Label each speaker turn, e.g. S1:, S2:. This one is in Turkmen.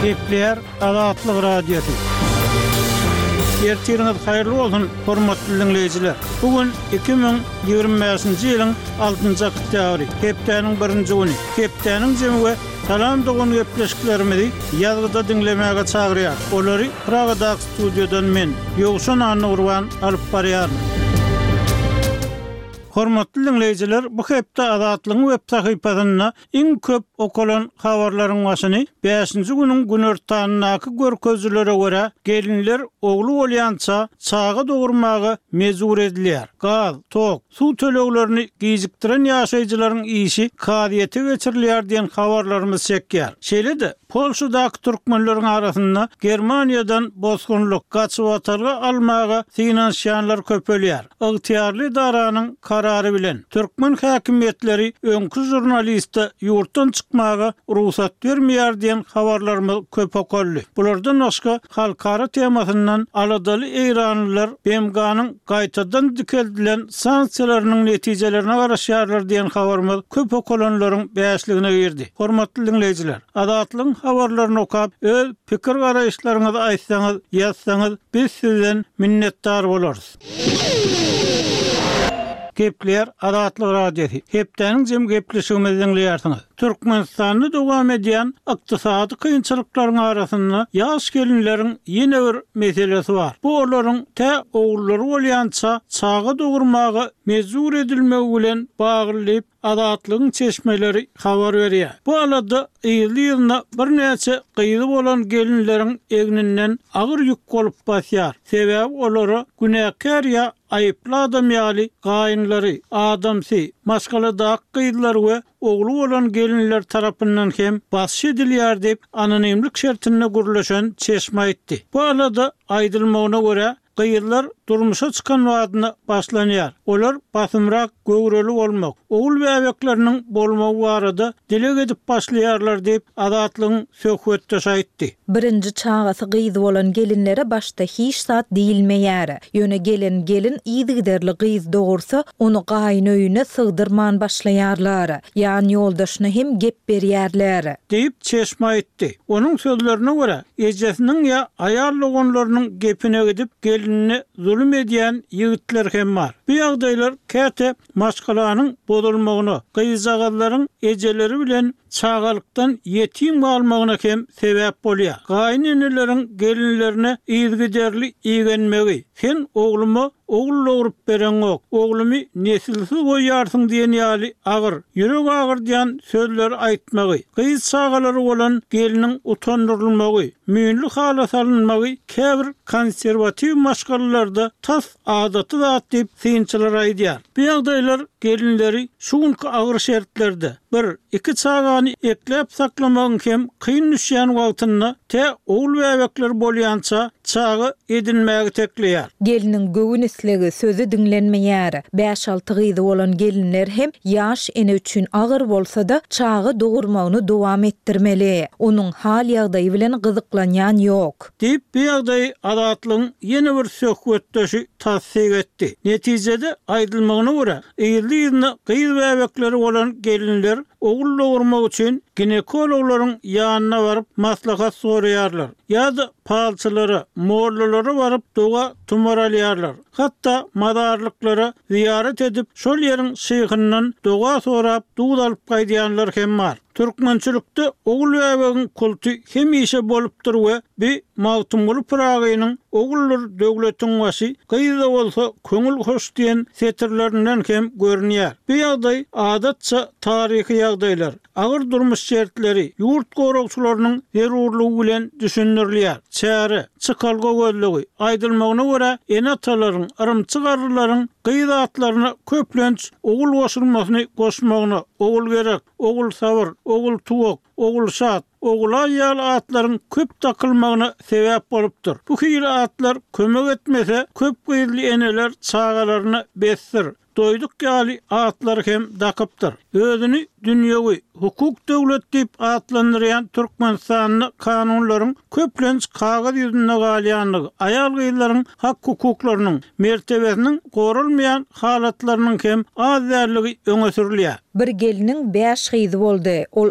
S1: Kepler Adatlyk Radiosu. Ertiriniz hayırlı olsun, hormatly dinleyijiler. Bugün 2025-nji ýylyň 6-njy oktýabry, hepdeniň 1-nji güni. Hepdeniň jemgyge salam dogun gepleşiklerimizi ýazgyda dinlemäge çagyrýar. Olary Pragadak studiodan men, Ýogşan Anurwan alyp barýar. Hormatly dinleyijiler, bu hepde Adatlyň web sahypasyna iň köp okulan habarlaryň başyny 5-nji günüň günortanynaky görkezlere görä gelinler ogly bolýança çagy dogurmagy mezur edilýär. Gaz, tok, suw töleglerini gijikdiren ýaşaýjylaryň işi kadiýete geçirilýär diýen habarlarymyz çekýär. Şeýle-de Polşadaky türkmenleriň arasynda Germaniýadan bosgunlyk gaçyp atarga almaga finansiýanlar köpelýär. Ygtyýarly daranyň karary bilen türkmen häkimetleri öňkü jurnalistde ýurtdan çykmaga ruhsat bermeýär diýen habarlarymyz köp okully. Bulardan başga halkara temasyndan aladaly eýranlylar BMG-nyň gaýtadan dikeldilen sanksiýalarynyň netijelerini garaşýarlar diýen habarymyz köp okulanlaryň bäşligine girdi. Hormatly dinleyijiler, Adatlyň habarlaryny okap öz pikir garaýşlaryňyzy aýtsaňyz, ýazsaňyz biz sizden minnetdar bolarys. Kepler Adatlyk Radiosu. Hepdeniň jem gepleşigimizi dinleýärsiňiz. Türkmenistanyny dowam edýän ykdysady kynçylyklaryň arasynda ýaş gelinleriň ýene bir meselesi bar. Bu olaryň te ogullary bolýança çagy dogurmagy mezur edilmegi bilen baglyp Adatlyň çeşmeleri habar berýär. Bu alada ýylyna bir näçe gyýdy bolan gelinleriň egninden agyr ýük bolup basýar. Sebäbi olary günäkär ýa aýyply adam ýaly gaýynlary, adamsy, maşgala da gyýdylar we ogly bolan gelinler tarapyndan hem basy edilýär diýip anonimlik şertine gurulşan çeşme aýtdy. Bu alada aýdylmagyna görä gyýdylar durmuşa çykan wagtyna başlanýar. Olar basymrak, göwreli bolmak, ogul we ebekleriniň bolmagy barada dile edip başlaýarlar diýip Adatlyň söhbetde aýtdy.
S2: Birinji çagasy gyýdy bolan gelinlere başda hiç zat diýilmeýär. Ýöne gelin ýygyderli gyýdy dogursa, onu gaýyn öýüne sygdyrman başlaýarlar. Ýani ýoldaşyna hem gep berýärler. Diýip
S1: çeşme aýtdy. Onuň sözlerine görä, ejesiniň ýa aýal ogunlarynyň gepine gidip gelinini zulüm edýän ýigitler hem bar. Bu ýagdaýlar käte maşgalanyň bodulmagyny, gyýzagallaryň ejeleri bilen çağalykdan yetim galmagyna hem sebäp bolýar. Gaýnyneleriň gelinlerine ýygyderli ýygenmegi, sen oglumy ogul doğurup beren ok, oglumy nesilsiz goýarsyň diýen ýaly agyr, ýürek agyr diýen sözler aýtmagy, gyýz çagalary bolan geliniň utandyrylmagy, müýnli hala salynmagy käbir konserwatiw maşgalalarda tas adaty zat diýip synçylar aýdýar. Bu ýagdaýlar gelinleri şu günkü agyr şertlerde bir, iki çagany eklep saklamagyň hem kyn düşýän wagtyna te ogul we ebekler bolýança çagy edinmäge tekleýär.
S2: Geliniň göwünisligi sözü dinlenmeýär. 5-6 gyýdy bolan gelinler hem ýaş ene üçin agyr bolsa-da çagy dogurmagyny dowam etdirmeli. Onuň hal ýagdaýy bilen gyzyklanýan ýok.
S1: Diýip bu ýagdaý Adatlyň ýene bir söhbetdeşi tasdik etdi. Netijede aýdylmagyna görä, ýylyna gyýdy we ebekleri bolan gelinler ogul dogurmak üçin ginekologlaryň ýanyna baryp maslahat soraýarlar. Ýa-da palçylary, morlulary baryp doga tumaralýarlar. Hatda madarlyklara ziyaret edip şol ýeriň şyhyndan doga sorap duýd alyp gaýdýanlar hem bar. Türkmençilikde ogul we ebegiň kulty hemişe bolupdyr we bir mawtumly Pragaýynyň ogullar döwletiň başy gyýda bolsa köňül hoş diýen setirlerinden hem görünýär. Bu ýagdaý adatça taryhy ýagdaýlar, agyr durmuş şertleri, ýurt goragçylarynyň zerurlugy bilen düşündirilýär. Çäre, çykalga gözlegi aýdylmagyna görä enatalaryň, arymçy garrylaryň gyýda atlaryna köplenç ogul goşulmasyny goşmagyna ogul gerek, ogul sabır, ogul tuwak, ogul şat, ogul aýal atlaryň köp takylmagyna sebäp bolupdyr. Bu hyýry atlar kömek etmese köp gyýdly eneler çagalaryna besdir. Doýduk ýaly atlar hem dakypdyr. Özüni dünýäwi hukuk döwlet diýip atlandyrýan Türkmenistanyň kanunlaryň köplenç kagaz ýüzünde galýanlygy, aýal gyýlaryň hak hukuklarynyň mertebesiniň gorulmaýan halatlarynyň hem az därligi öňe sürilýär.
S2: Bir geliniň 5 gyýdy boldy. Ol